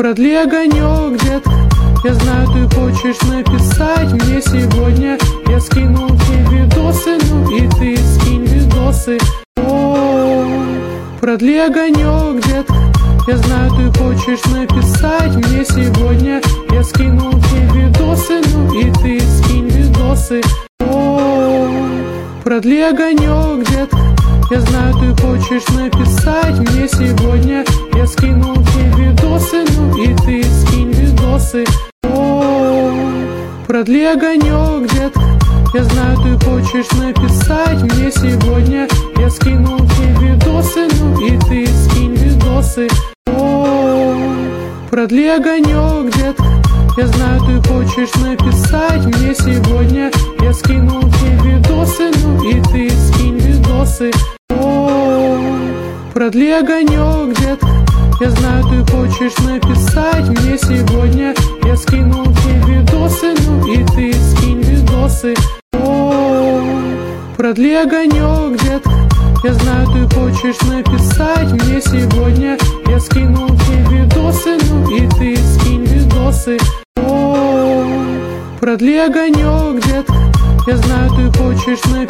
Продли огонек, детка. Я знаю, ты хочешь написать мне сегодня. Я скинул тебе видосы, ну и ты скинь видосы. Продли огонек, детка. Я знаю, ты хочешь написать мне сегодня. Я скинул тебе видосы, ну и ты скинь видосы. Продли огонек, детка. Я знаю, ты хочешь написать мне сегодня. Я скинул тебе видосы, ну и ты скинь видосы. Продли огонек, детка. Я знаю, ты хочешь написать мне сегодня. Я скинул тебе видосы, ну и ты скинь видосы. Продли огонек, детка. Я знаю, ты хочешь написать мне сегодня. Я скинул тебе видосы, ну и ты скинь видосы. Продли огонек, детка. Я знаю, ты хочешь написать мне сегодня. Я скинул тебе видосы, ну и ты скинь видосы. Продли огонек, детка. Я знаю, ты хочешь написать мне сегодня. Я скинул тебе видосы, ну и ты скинь видосы. Продли огонек, детка. Я знаю, ты хочешь написать.